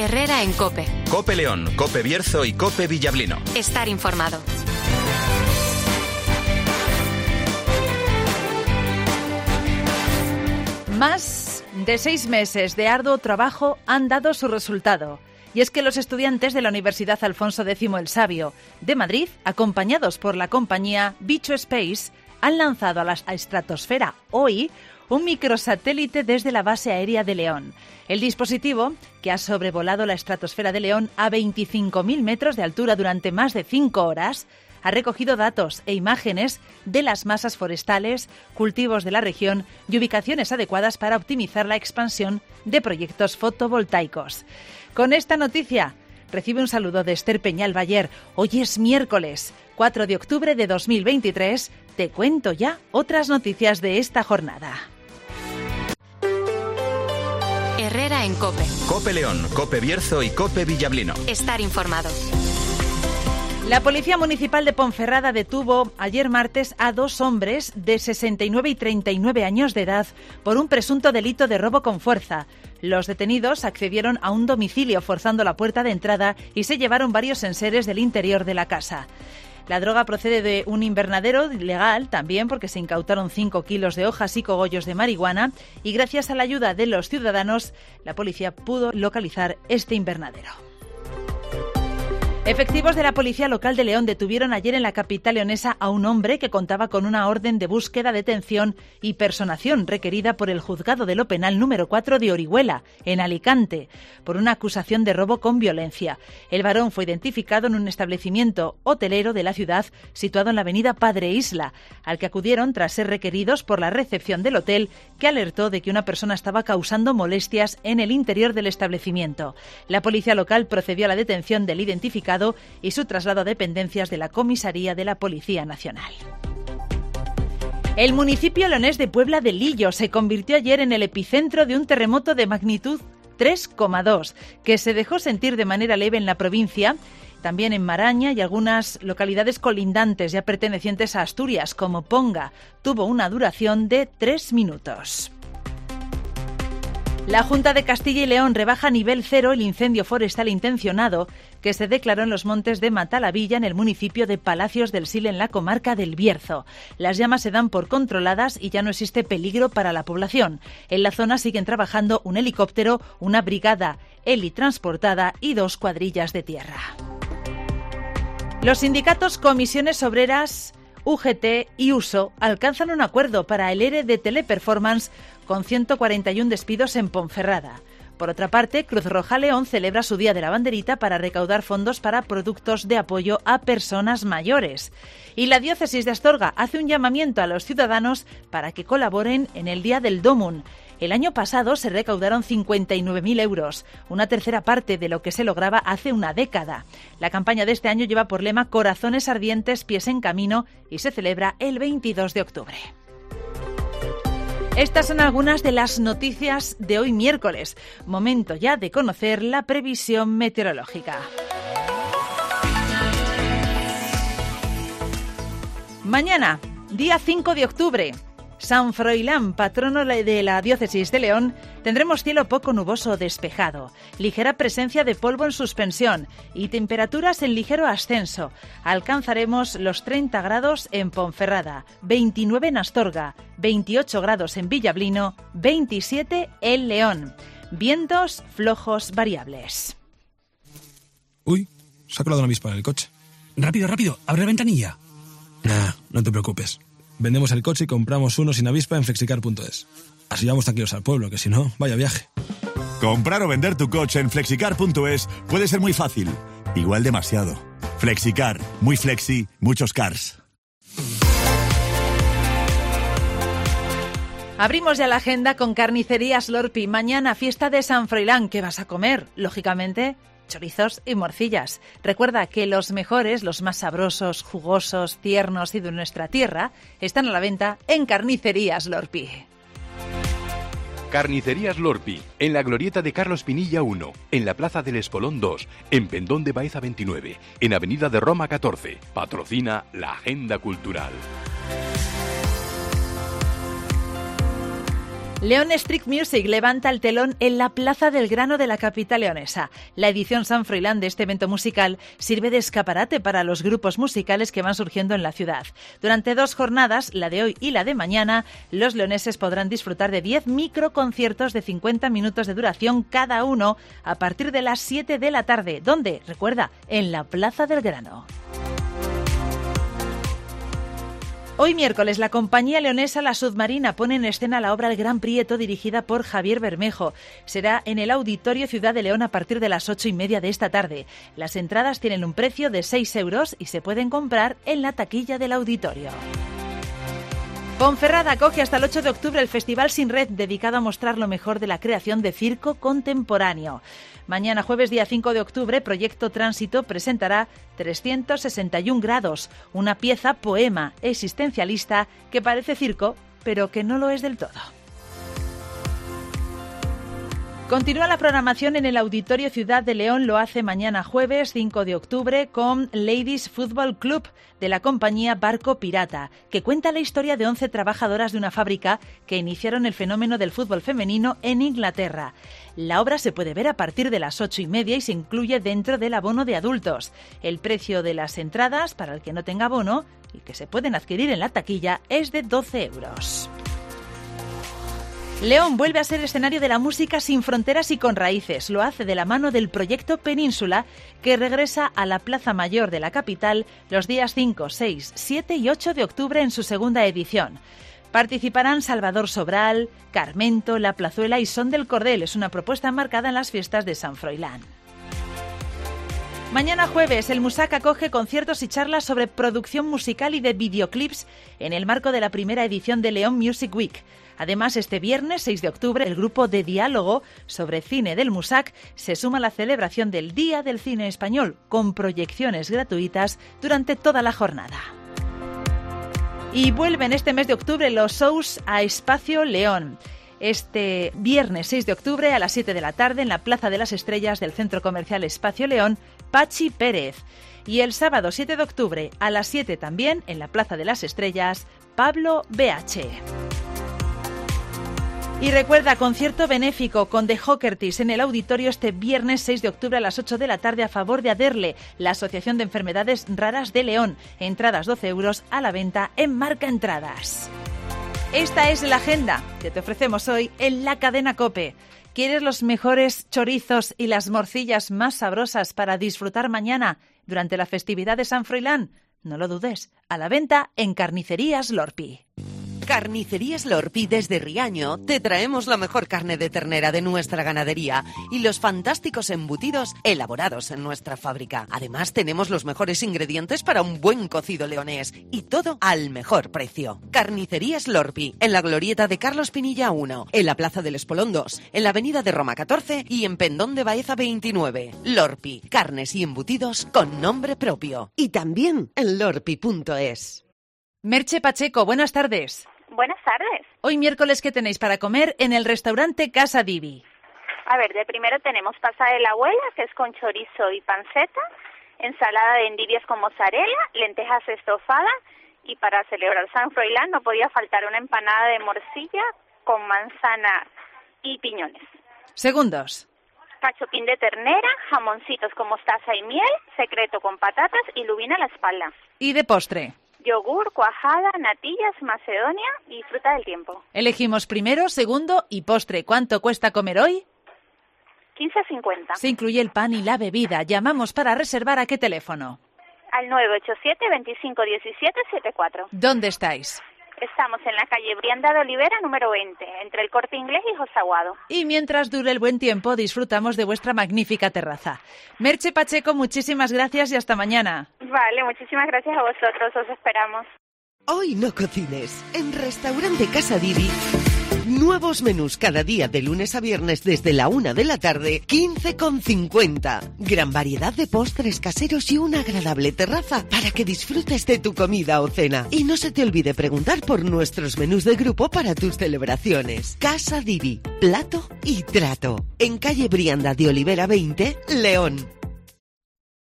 Herrera en COPE. COPE León, COPE Bierzo y COPE Villablino. Estar informado. Más de 6 meses de arduo trabajo han dado su resultado. Y es que los estudiantes de la Universidad Alfonso X el Sabio de Madrid, acompañados por la compañía Bicho Space, han lanzado a la estratosfera hoy un microsatélite desde la base aérea de León. El dispositivo, que ha sobrevolado la estratosfera de León a 25.000 metros de altura durante más de 5 horas, ha recogido datos e imágenes de las masas forestales, cultivos de la región y ubicaciones adecuadas para optimizar la expansión de proyectos fotovoltaicos. Con esta noticia recibe un saludo de Esther Peñal Bayer. Hoy es miércoles, 4 de octubre de 2023. Te cuento ya otras noticias de esta jornada. Herrera en COPE. COPE León, COPE Bierzo y COPE Villablino. Estar informado. La Policía Municipal de Ponferrada detuvo ayer martes a 2 hombres de 69 y 39 años de edad por un presunto delito de robo con fuerza. Los detenidos accedieron a un domicilio forzando la puerta de entrada y se llevaron varios enseres del interior de la casa. La droga procede de un invernadero ilegal también porque se incautaron 5 kilos de hojas y cogollos de marihuana y gracias a la ayuda de los ciudadanos la policía pudo localizar este invernadero. Efectivos de la Policía Local de León detuvieron ayer en la capital leonesa a un hombre que contaba con una orden de búsqueda, detención y personación requerida por el Juzgado de lo Penal número 4 de Orihuela, en Alicante, por una acusación de robo con violencia. El varón fue identificado en un establecimiento hotelero de la ciudad situado en la avenida Padre Isla, al que acudieron tras ser requeridos por la recepción del hotel, que alertó de que una persona estaba causando molestias en el interior del establecimiento. La Policía Local procedió a la detención del identificado y su traslado a dependencias de la Comisaría de la Policía Nacional. El municipio leonés de Puebla de Lillo se convirtió ayer en el epicentro de un terremoto de magnitud 3,2, que se dejó sentir de manera leve en la provincia, también en Maraña y algunas localidades colindantes ya pertenecientes a Asturias, como Ponga. Tuvo una duración de 3 minutos. La Junta de Castilla y León rebaja a nivel 0 el incendio forestal intencionado que se declaró en los montes de Matalavilla, en el municipio de Palacios del Sil, en la comarca del Bierzo. Las llamas se dan por controladas y ya no existe peligro para la población. En la zona siguen trabajando un helicóptero, una brigada helitransportada y 2 cuadrillas de tierra. Los sindicatos Comisiones Obreras, UGT y USO alcanzan un acuerdo para el ERE de Teleperformance con 141 despidos en Ponferrada. Por otra parte, Cruz Roja León celebra su Día de la Banderita para recaudar fondos para productos de apoyo a personas mayores. Y la Diócesis de Astorga hace un llamamiento a los ciudadanos para que colaboren en el Día del Dómun. El año pasado se recaudaron 59.000 euros, una tercera parte de lo que se lograba hace una década. La campaña de este año lleva por lema Corazones ardientes, pies en camino y se celebra el 22 de octubre. Estas son algunas de las noticias de hoy miércoles. Momento ya de conocer la previsión meteorológica. Mañana, día 5 de octubre, San Froilán, patrono de la Diócesis de León, tendremos cielo poco nuboso o despejado, ligera presencia de polvo en suspensión y temperaturas en ligero ascenso. Alcanzaremos los 30 grados en Ponferrada, 29 en Astorga, 28 grados en Villablino, 27 en León. Vientos flojos variables. Uy, se ha colado una avispa en el coche. Rápido, rápido, abre la ventanilla. Nah, no te preocupes. Vendemos el coche y compramos uno sin avispa en flexicar.es. Así vamos tranquilos al pueblo, que si no, vaya viaje. Comprar o vender tu coche en flexicar.es puede ser muy fácil. Igual demasiado. Flexicar. Muy flexi, muchos cars. Abrimos ya la agenda con Carnicerías Lorpi. Mañana, fiesta de San Froilán. ¿Qué vas a comer? Lógicamente, chorizos y morcillas. Recuerda que los mejores, los más sabrosos, jugosos, tiernos y de nuestra tierra, están a la venta en Carnicerías Lorpi. Carnicerías Lorpi, en la glorieta de Carlos Pinilla 1, en la Plaza del Espolón 2, en Pendón de Baeza 29, en Avenida de Roma 14. Patrocina la Agenda Cultural. León Street Music levanta el telón en la Plaza del Grano de la capital leonesa. La edición San Froilán de este evento musical sirve de escaparate para los grupos musicales que van surgiendo en la ciudad. Durante 2 jornadas, la de hoy y la de mañana, los leoneses podrán disfrutar de 10 microconciertos de 50 minutos de duración cada uno a partir de las 7 de la tarde. ¿Dónde? Recuerda, en la Plaza del Grano. Hoy miércoles, la compañía leonesa La Submarina pone en escena la obra El Gran Prieto, dirigida por Javier Bermejo. Será en el Auditorio Ciudad de León a partir de las 8:30 de esta tarde. Las entradas tienen un precio de 6 euros y se pueden comprar en la taquilla del auditorio. Ponferrada acoge hasta el 8 de octubre el Festival Sin Red, dedicado a mostrar lo mejor de la creación de circo contemporáneo. Mañana, jueves día 5 de octubre, Proyecto Tránsito presentará 361 grados, una pieza poema existencialista que parece circo, pero que no lo es del todo. Continúa la programación en el Auditorio Ciudad de León. Lo hace mañana jueves 5 de octubre con Ladies Football Club de la compañía Barco Pirata, que cuenta la historia de 11 trabajadoras de una fábrica que iniciaron el fenómeno del fútbol femenino en Inglaterra. La obra se puede ver a partir de las 8:30 y se incluye dentro del abono de adultos. El precio de las entradas para el que no tenga abono y que se pueden adquirir en la taquilla es de 12 euros. León vuelve a ser escenario de la música sin fronteras y con raíces. Lo hace de la mano del Proyecto Península, que regresa a la Plaza Mayor de la capital los días 5, 6, 7 y 8 de octubre en su segunda edición. Participarán Salvador Sobral, Carmento, La Plazuela y Son del Cordel. Es una propuesta enmarcada en las fiestas de San Froilán. Mañana jueves, el Musac acoge conciertos y charlas sobre producción musical y de videoclips en el marco de la primera edición de León Music Week. Además, este viernes 6 de octubre, el grupo de diálogo sobre cine del Musac se suma a la celebración del Día del Cine Español, con proyecciones gratuitas durante toda la jornada. Y vuelven este mes de octubre los shows a Espacio León. Este viernes 6 de octubre a las 7 de la tarde en la Plaza de las Estrellas del Centro Comercial Espacio León, Pachi Pérez. Y el sábado 7 de octubre a las 7 también en la Plaza de las Estrellas, Pablo BH. Y recuerda, concierto benéfico con The Hockertis en el auditorio este viernes 6 de octubre a las 8 de la tarde a favor de ADERLE, la Asociación de Enfermedades Raras de León. Entradas 12 euros a la venta en Marca Entradas. Esta es la agenda que te ofrecemos hoy en la cadena COPE. ¿Quieres los mejores chorizos y las morcillas más sabrosas para disfrutar mañana durante la festividad de San Froilán? No lo dudes, a la venta en Carnicerías Lorpi. Carnicerías Lorpi desde Riaño te traemos la mejor carne de ternera de nuestra ganadería y los fantásticos embutidos elaborados en nuestra fábrica. Además tenemos los mejores ingredientes para un buen cocido leonés y todo al mejor precio. Carnicerías Lorpi, en la glorieta de Carlos Pinilla 1, en la Plaza del Espolón 2, en la Avenida de Roma 14 y en Pendón de Baeza 29. Lorpi, carnes y embutidos con nombre propio. Y también en lorpi.es. Merche Pacheco, buenas tardes. Buenas tardes. Hoy miércoles, ¿qué tenéis para comer en el restaurante Casa Divi? A ver, de primero tenemos pasa de la abuela, que es con chorizo y panceta, ensalada de endivias con mozzarella, lentejas estofadas y para celebrar San Froilán no podía faltar una empanada de morcilla con manzana y piñones. Segundos. Cachopín de ternera, jamoncitos con mostaza y miel, secreto con patatas y lubina a la espalda. ¿Y de postre? Yogur, cuajada, natillas, macedonia y fruta del tiempo. Elegimos primero, segundo y postre. ¿Cuánto cuesta comer hoy? 15,50. Se incluye el pan y la bebida. Llamamos para reservar. ¿A qué teléfono? Al 987 25 17 74. ¿Dónde estáis? Estamos en la calle Brianda de Olivera, número 20, entre el Corte Inglés y José Aguado. Y mientras dure el buen tiempo, disfrutamos de vuestra magnífica terraza. Merche Pacheco, muchísimas gracias y hasta mañana. Vale, muchísimas gracias a vosotros, os esperamos. Hoy no cocines. En Restaurante Casa Divi, nuevos menús cada día de lunes a viernes desde la 1 de la tarde, 15,50. Gran variedad de postres caseros y una agradable terraza para que disfrutes de tu comida o cena. Y no se te olvide preguntar por nuestros menús de grupo para tus celebraciones. Casa Divi, plato y trato. En calle Brianda de Olivera 20, León.